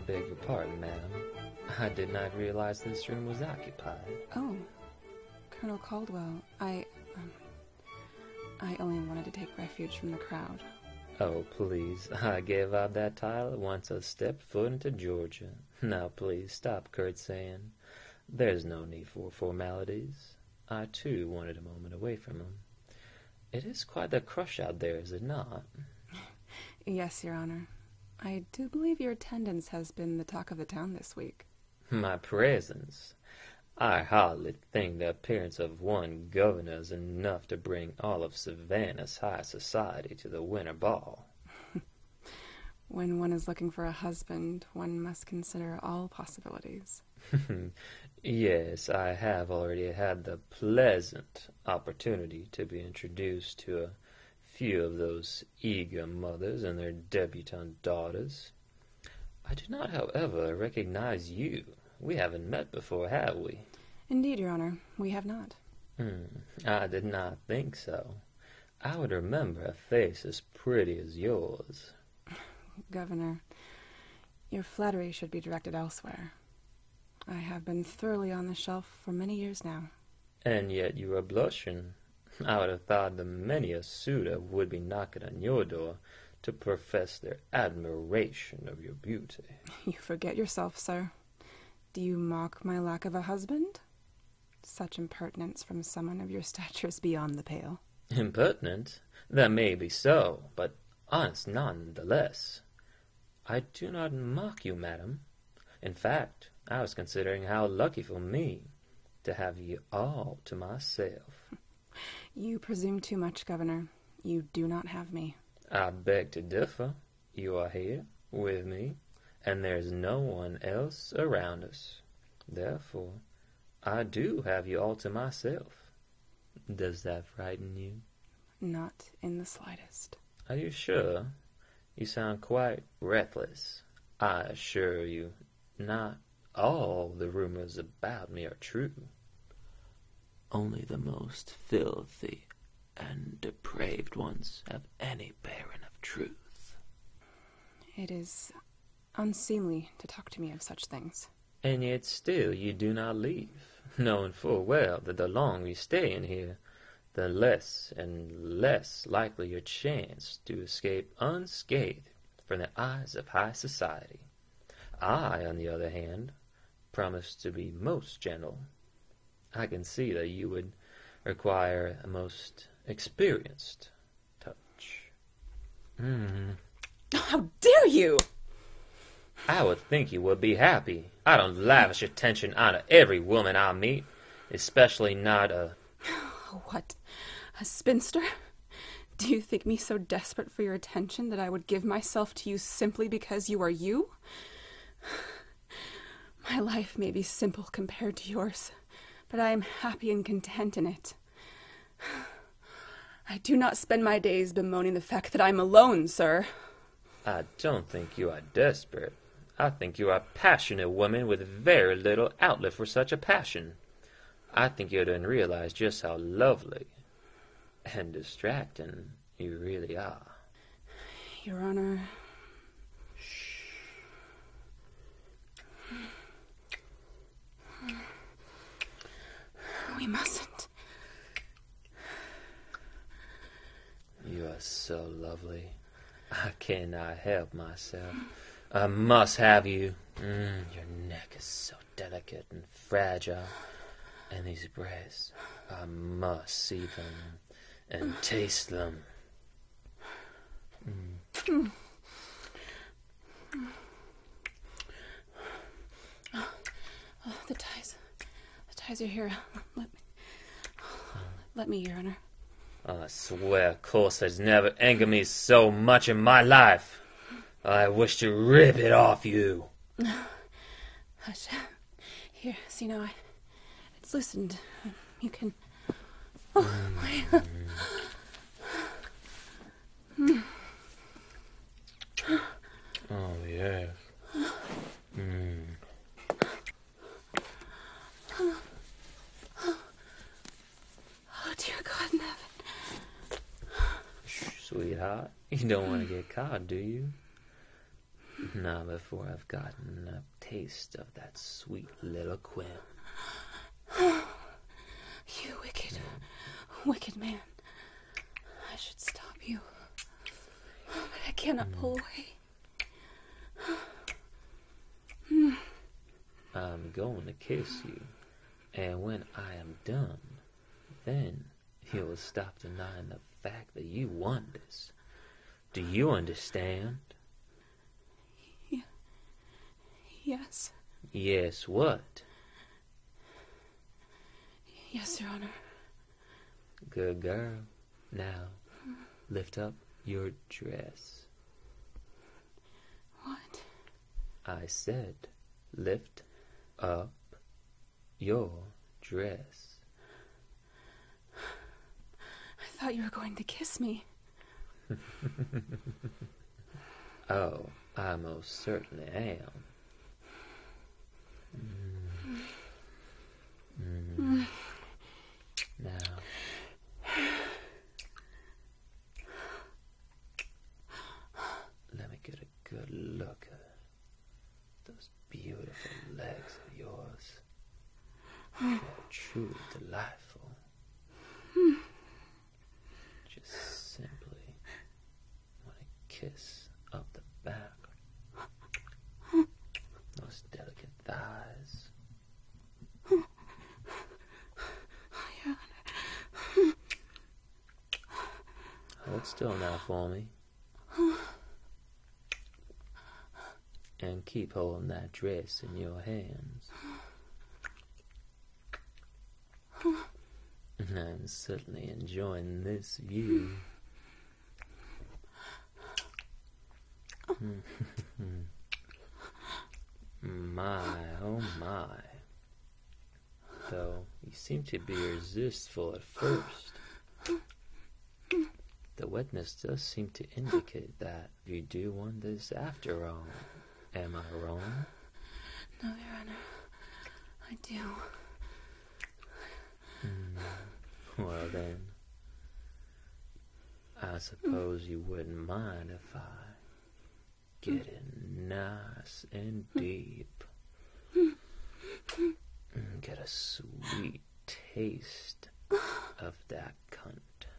beg your pardon, madam. I did not realize this room was occupied. Oh, Colonel Caldwell, I only wanted to take refuge from the crowd. Oh, please, I gave out that title once I stepped foot into Georgia. Now, please, stop curtsying. There's no need for formalities. I, too, wanted a moment away from him. It is quite the crush out there, is it not? Yes, Your Honor. I do believe your attendance has been the talk of the town this week. My presence? I hardly think the appearance of one governor is enough to bring all of Savannah's high society to the winter ball. When one is looking for a husband, one must consider all possibilities. Yes, I have already had the pleasant opportunity to be introduced to a few of those eager mothers and their debutante daughters. I do not, however, recognize you. We haven't met before, have we? Indeed, Your Honor, we have not. I did not think so. I would remember a face as pretty as yours. Governor, your flattery should be directed elsewhere. I have been thoroughly on the shelf for many years now. And yet you are blushing. I would have thought that many a suitor would be knocking on your door to profess their admiration of your beauty. You forget yourself, sir. Do you mock my lack of a husband? Such impertinence from someone of your stature is beyond the pale. Impertinent? That may be so, but honest nonetheless. I do not mock you, madam. In fact, I was considering how lucky for me to have you all to myself. You presume too much, Governor. You do not have me. I beg to differ. You are here, with me, and there's no one else around us. Therefore, I do have you all to myself. Does that frighten you? Not in the slightest. Are you sure? You sound quite reckless. I assure you, not all the rumors about me are true. Only the most filthy and depraved ones have any bearing of truth. It is unseemly to talk to me of such things. And yet still you do not leave, knowing full well that the longer you stay in here, the less and less likely your chance to escape unscathed from the eyes of high society. I, on the other hand, promise to be most gentle. I can see that you would require a most experienced touch. How dare you! I would think you would be happy. I don't lavish attention on every woman I meet, especially not a... What? A spinster? Do you think me so desperate for your attention that I would give myself to you simply because you are you? My life may be simple compared to yours, but I am happy and content in it. I do not spend my days bemoaning the fact that I am alone, sir. I don't think you are desperate. I think you are a passionate woman with very little outlet for such a passion. I think you don't realize just how lovely and distracting you really are. Your Honor... We mustn't. You are so lovely. I cannot help myself. I must have you. Your neck is so delicate and fragile. And these breasts, I must see them and taste them. Oh, the ties are here. Let me, Your Honor. I swear corsets never angered me so much in my life. I wish to rip it off you. Hush. Here, see now, it's loosened. You can... Oh, my... Oh, yes. Oh, dear God in heaven. Sweetheart, you don't want to get caught, do you? Not before I've gotten a taste of that sweet little Quim. You wicked, wicked man. I should stop you. But I cannot pull away. I'm going to kiss you, and when I am done, then you will stop denying the fact that you want this. Do you understand? Yes. Yes, what? Yes, Your Honor. Good girl. Now, lift up your dress. What? I said, lift up your dress. I thought you were going to kiss me. Oh, I most certainly am. Now, let me get a good look at those beautiful legs of yours. They're truly delightful. Just simply want to kiss up the back. Those delicate thighs. Hold still now for me. And keep holding that dress in your hands. I'm certainly enjoying this view. My, oh my. Though you seem to be resistful at first. The wetness does seem to indicate that you do want this after all. Am I wrong? No, Your Honor. I do. Well then, I suppose you wouldn't mind if I get in nice and deep. Get a sweet taste of that cunt.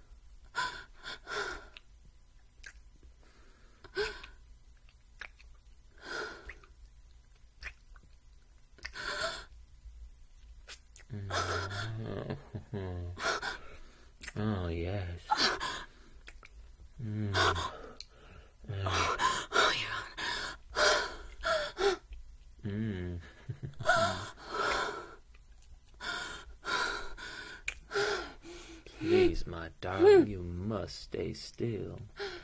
Oh, yes. Please, my darling, you must stay still.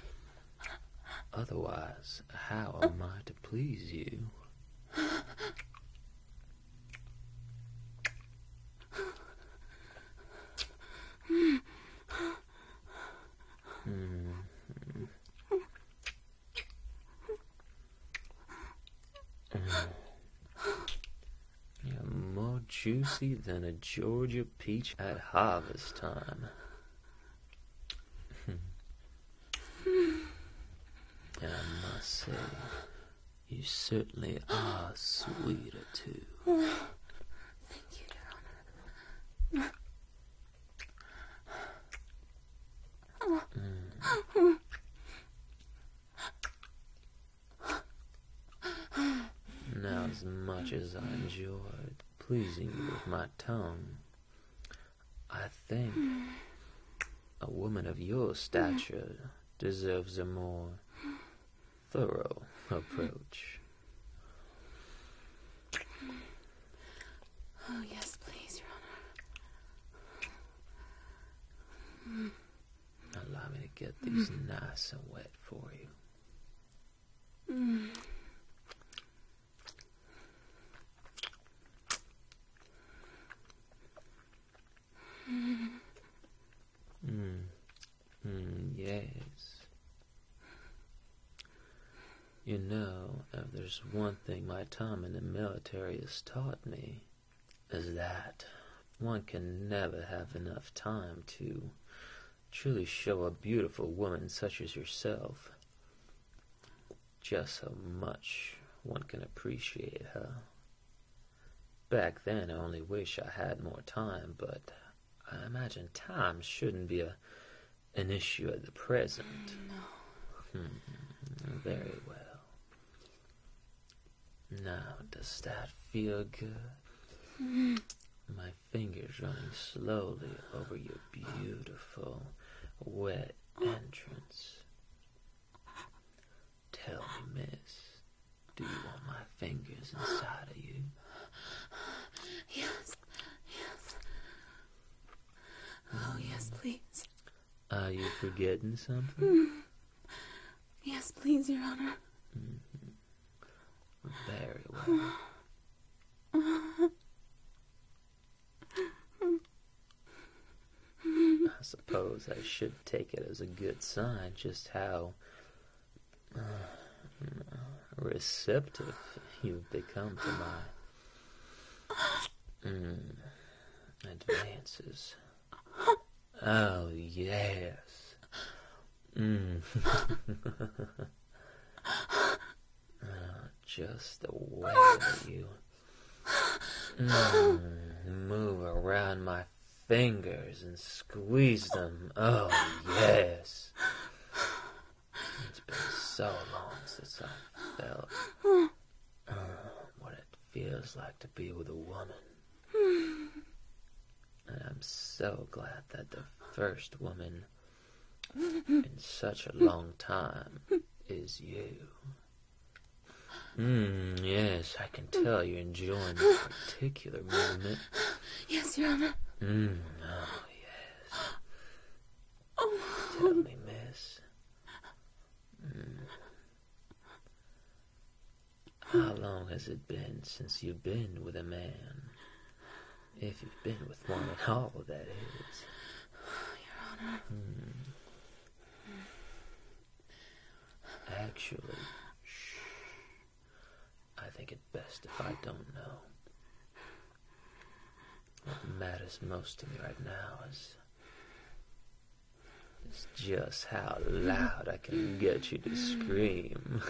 Otherwise, how am I to please you? You're more juicy than a Georgia peach at harvest time. And I must say, you certainly are sweeter too. Thank you, Your Honor. Now, as much as I enjoyed pleasing you with my tongue, I think a woman of your stature deserves a more thorough approach. Oh, yes, please, Your Honor. Allow me to get these nice and wet for you. Yes. You know, if there's one thing my time in the military has taught me, is that one can never have enough time to truly show a beautiful woman such as yourself just how much one can appreciate her. Back then, I only wish I had more time, but I imagine time shouldn't be an issue at the present. No. Very well. Now, does that feel good? My fingers running slowly over your beautiful, wet entrance. Tell me, miss, do you want my fingers inside of you? Yes. Oh, yes, please. Are you forgetting something? Yes, please, Your Honor. Very well. I suppose I should take it as a good sign just how receptive you've become to my advances. Oh, yes. Just the way that you move around my fingers and squeeze them. Oh, yes. It's been so long since I felt what it feels like to be with a woman. And I'm so glad that the first woman in such a long time is you. Yes, I can tell you're enjoying this particular moment. Yes, Your Honor. Oh, yes. Tell me, miss. How long has it been since you've been with a man? If you've been with one at all, that is. Your Honor. Actually, I think it best if I don't know. What matters most to me right now is just how loud I can get you to scream.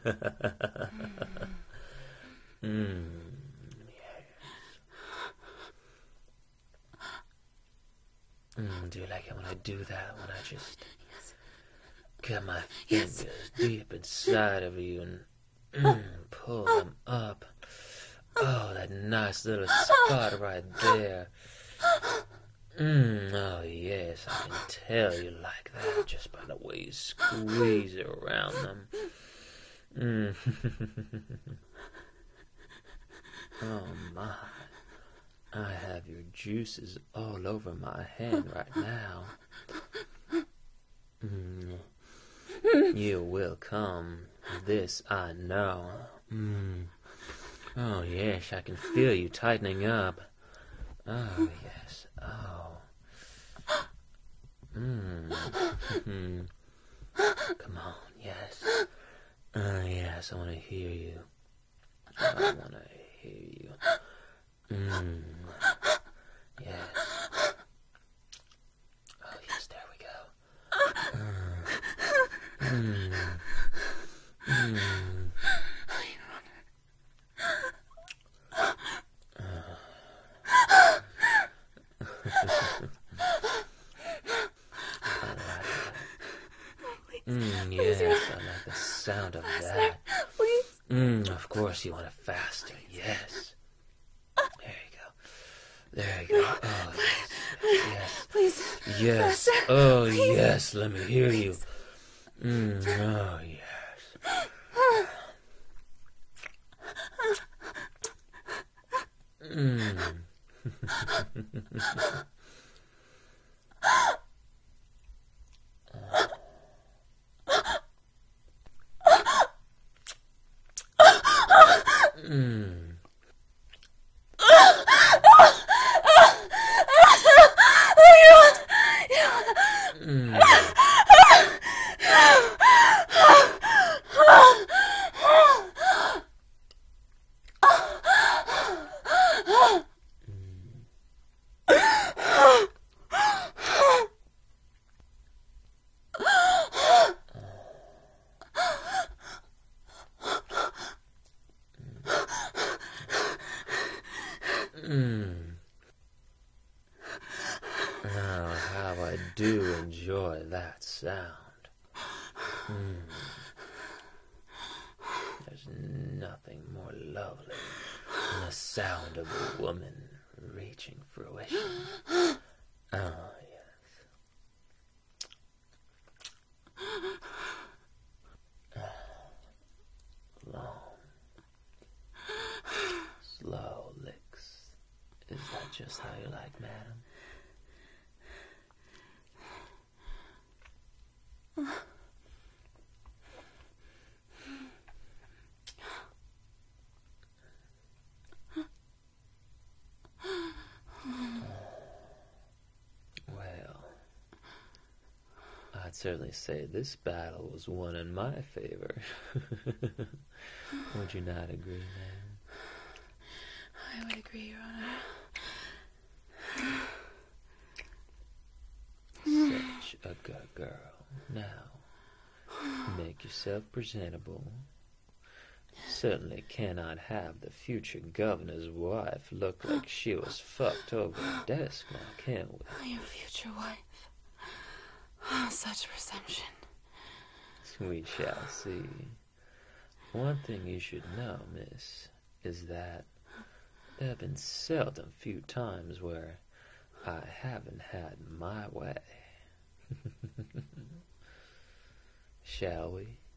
Do you like it when I do that? When I just get my fingers deep inside of you and pull them up. Oh, that nice little spot right there. Oh, yes, I can tell you like that just by the way you squeeze it around them. Oh, my. I have your juices all over my hand right now. You will come. This I know. Oh, yes, I can feel you tightening up. Oh, yes. Oh. Come on, yes. Yes, I want to hear you. I want to hear you. Yes. Oh, yes, there we go. Yes, I like the sound of that. Please. Of course you want it faster, yes. There you go. Oh, yes. Please. Yes. Faster. Oh, Please. yes, let me hear you. Oh, yes. Oh, how I do enjoy that sound. There's nothing more lovely than the sound of a woman reaching fruition. Oh, yes. Long, slow licks. Is that just how you like, madam? Well, I'd certainly say this battle was won in my favor. Would you not agree, ma'am? I would agree, Your Honor. Such a good girl. Now, make yourself presentable. Certainly cannot have the future governor's wife look like she was fucked over a desk now, can we? Your future wife. Oh, such presumption. We shall see. One thing you should know, miss, is that there have been seldom few times where I haven't had my way. Shall we?